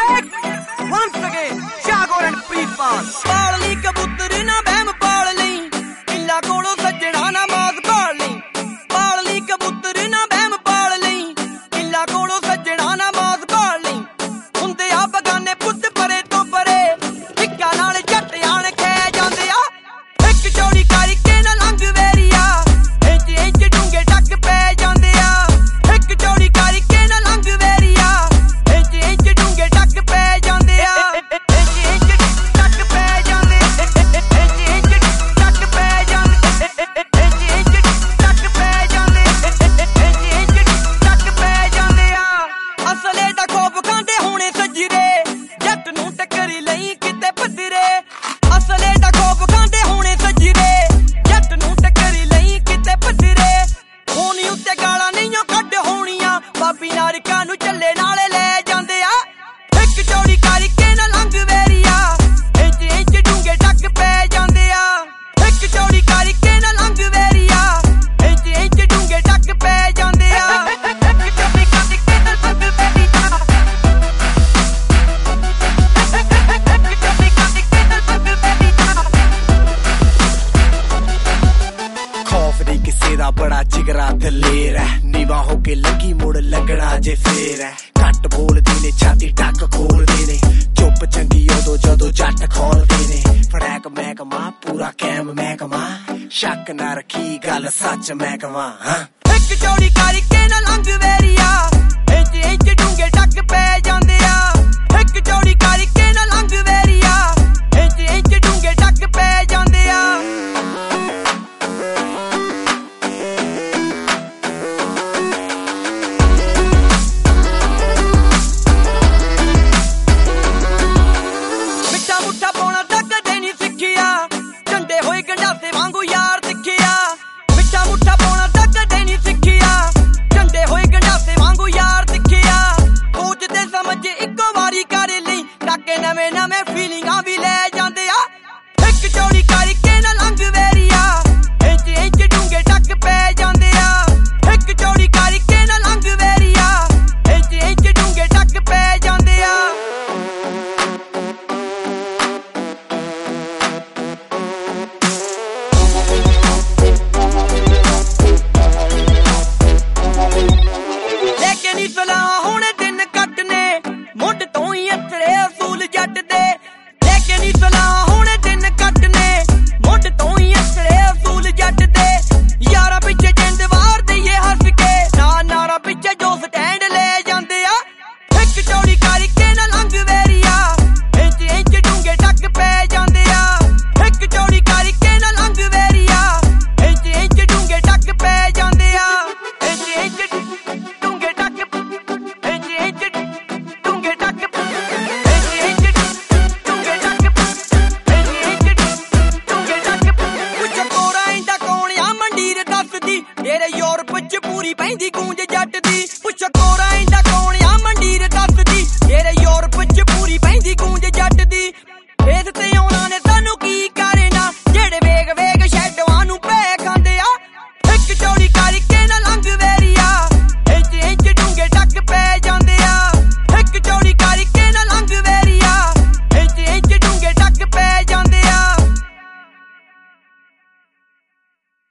Once again, Shagor and Preetpal. ਪਾਲ ਲਈ ਕਬੂਤਰ ਨਾ ਬਹਿਮ ਪਾਲ ਲਈ, ਕਿੱਲਾ ਕੋਲੋਂ ਸੱਜਣਾ ਨਾ ਮਾਸ ਪਾਲ ਲਈ। ਪਾਲ ਲਈ ਕਬੂਤਰ ਨਾ ਬਹਿਮ ਪਾਲ ਲਈ, ਕਿੱਲਾ ਕੋਲੋਂ ਸੱਜਣਾ ਨਾ ਮਾਸ ਪਾਲ ਲਈ। ਹੁੰਦੇ ਆ ਬਗਾਨੇ ਪੁੱਤ ਪਰੇ ਤੋਂ ਪਰੇ, ਇੱਕਾ ਨਾਲ ਜੱਟ ਆਣ ਖੈ ਜਾਂਦੇ ਆ। ਇੱਕ ਚੌੜੀ ਕਰਕੇ ਨਾ ਲੰਘ ਵੇਰੀਆ, ਇੰਚ ਇੰਚ ਡੂੰਘੇ ਟੱਕ ਪੈ ਜਾਂਦੇ ਆ। ਇੱਕ ਚੌੜੀ ਕਰਕੇ ਨਾ ਲੰਘ ਵੇਰੀਆ, ਇੰਚ ਇੰਚ ਡੂੰਘੇ ਟੱਕ ਪੈ ਜਾਂਦੇ ਆ। ਇੰਚ ਇੰਚ ਟੱਕ ਪੈ ਜਾਂਦੇ, ਇੰਚ ਇੰਚ ਟੱਕ ਪੈ ਜਾਂਦੇ, ਇੰਚ ਇੰਚ ਟੱਕ ਪੈ ਜਾਂਦੇ, ਇੰਚ ਇੰਚ ਟੱਕ ਪੈ ਜਾਂਦੇ ਆ। ਅਸਲੇ ਦਾ ਖੋਬ ਖਾਂਦੇ ਹੋਣੇ ਸੱਜਰੇ, ਜੱਟ ਨੂੰ ਟੱਕਰੀ ਲਈ ਕਿਤੇ ਪੱਧਰੇ। ਅਸਲੇ ਦਾ ਖੋਬ ਖਾਂਦੇ ਹੋਣੇ ਸੱਜਰੇ, ਜੱਟ ਨੂੰ ਟੱਕਰੀ ਲਈ ਕਿਤੇ ਪੱਧਰੇ। ਹੋਣੀ ਉੱਤੇ ਗਾਲਾਂ ਨਹੀਂਓ ਕੱਢ ਹੋਣੀਆਂ, ਬਾਬੀ ਨਾਰਕਾਂ ਨੂੰ ਚੱਲੇ ਨਾਲੇ ਲੈ ਜਾਂਦੇ ਆ। ਇੱਕ ਚੌੜੀ ਕਰਕੇ ਨਾ ਲੰਘ ਵੇਰੀਆ, ਇੰਚ ਇੰਚ ਡੂੰਘੇ ਟੱਕ ਪੈ ਜਾਂਦੇ ਆ। ਇੱਕ ਚੌੜੀ ਕਰਕੇ ਨਾ ਲੰਘ ਵੇਰੀਆ, ਇੰਚ ਇੰਚ ਡੂੰਘੇ ਟੱਕ ਪੈ ਜਾਂਦੇ ਆ। ਇੱਕ ਚੌੜੀ ਕਰਕੇ ਨਾ ਲੰਘ ਵੇਰੀਆ, ਇੱਕ ਚੌੜੀ ਕਰਕੇ ਨਾ ਲੰਘ ਵੇਰੀਆ। ਖੌਫ ਨਹੀਂ ਕਿਸੇ ਦਾ ਬੜਾ ਜਿਗਰਾ ਦਲੇਰ ਹੈ, ਨੀਵਾਂ ਹੋ ਕੇ ਲੱਗੀ ਮੁੜ ਲੱਗਣਾ ਜੇ ਫੇਰ ਹੈ। ਘੱਟ ਬੋਲਦੇ ਨੇ ਛਾਤੀ ਟੱਕ ਖੋਲਦੇ ਨੇ, ਚੁੱਪ ਚੰਗੀ ਉਦੋਂ ਜਦੋਂ ਜੱਟ ਖੋਲਦੇ ਨੇ। ਫੜੈਕ ਮਹਿਕਮਾ ਪੂਰਾ ਕੈਮ ਮਹਿਕਮਾ, ਸ਼ੱਕ ਨਾ ਰੱਖੀ ਗੱਲ ਸੱਚ ਮੈਂ ਕਵਾਂ। ਇੱਕ ਚੌੜੀ ਕਰਕੇ ਨਾ ਲੰਘ ਵੇਰੀਆ, ਇੰਚ ਇੰਚ ਡੂੰਘੇ ਟੱਕ ਪੈ ਜਾਂਦੇ ਆ। ਇੱਕ ਚੌੜੀ ਕਰਕੇ ਨਾ ਲੰਘ ਵੇਰੀਆ, ਇੰਚ ਇੰਚ ਡੂੰਘੇ ਟੱਕ ਪੈ ਜਾਂਦੇ ਆ। ਮਿੱਠਾ ਮੁੱਠਾ ਪਾਉਣਾ ਤਾਂ ਕਦੇ ਨਹੀਂ ਸਿੱਖਿਆ, ਝੰਡੇ ਹੋਏ ਗੰਡਾਸੇ ਵਾਂਗੂ ਯਾਰ ਦਿਖਿਆ। ਮਿੱਠਾ ਮੁੱਠਾ ਪਾਉਣਾ ਤਾਂ ਕਦੇ ਨਹੀਂ ਸਿੱਖਿਆ, ਝੰਡੇ ਹੋਏ ਗੰਡਾਸੇ ਵਾਂਗੂ ਯਾਰ ਦਿਖਿਆ। ਸੋਚਦੇ ਸਮਝ ਇੱਕੋ ਵਾਰੀ ਕਰ ਲਈ, ਟਾਕੇ ਨਵੇਂ ਨਵੇਂ ਫੀਲਿੰਗਾਂ ਵੀ ਲੈ ਜਾਂਦੇ ਆ। ਇੱਕ ਚੌੜੀ ਕਰਕੇ ਨਾ ਲੰਘ ਵੇਰੀਆ, ਇੰਚ ਇੰਚ ਡੂੰਘੇ ਟੱਕ ਪੈ ਜਾਂਦੇ ਆ। ਇੱਕ ਚੌੜੀ ਕਰਕੇ ਨਾ ਲੰਘ ਵੇਰੀਆ, ਇੰਚ ਇੰਚ ਡੂੰਘੇ ਟੱਕ ਪੈ ਜਾਂਦੇ ਆ। ਲੈ ਕੇ ਨੀ ਸਲਾਹ ਹੁਣ ਦਿਨ ਕੱਟਨੇ, ਮੁੱਢ ਤੋਂ ਹੀ ਅਸਰੇ ਅਸੂਲ ਜੱਟ ਦੇ। ਲੈ ਕੇ ਨੀ ਸਲਾਹ ਹੁਣ ਦਿਨ ਕੱਟਨੇ, ਮੁੱਢ ਤੋਂ ਹੀ ਅਸਰੇ ਅਸੂਲ ਜੱਟ ਦੇ। ਯਾਰਾਂ ਪਿੱਛੇ ਜਿੰਦ ਵਾਰ ਦਈਏ ਹੱਸ ਕੇ, ਨਾ ਨਾਰਾਂ ਪਿੱਛੇ ਜੋ ਸਟੈਂਡ ਲੈ ਜਾਂਦੇ ਆ। ਇੱਕ ਚੌੜੀ ਕਰਕੇ ਨਾ ਲੰਘ ਵੇਰੀਆ, ਇੰਚ ਇੰਚ ਡੂੰਘੇ ਟੱਕ ਪੈ ਜਾਂਦੇ ਆ। ਇੱਕ ਚੌੜੀ ਕਰਕੇ ਨਾ ਲੰਘ ਵੇਰੀਆ, ਇੰਚ ਇੰਚ ਡੂੰਘੇ ਟੱਕ ਪੈ ਜਾਂਦੇ ਆ। ਇੰਚ ਇੰਚ ਡੂੰਘੇ ਟੱਕ, ਇੰਚ ਇੰਚ ਡੂੰਘੇ ਟੱਕ, ਇੰਚ ਇੰਚ ਡੂੰਘੇ ਟੱਕ, ਇੰਚ ਇੰਚ ਡੂੰਘੇ ਟੱਕ। ਕੁਛ ਕੋਰਾ ਇੰਦਾ ਕੌਣ ਆ ਮੰਡੀਰ ਦੱਸਦੀ, ਤੇਰੇ ਯੂਰਪ ਚ ਪੂਰੀ ਪੈਂਦੀ ਗੂੰਜ ਜੱਟ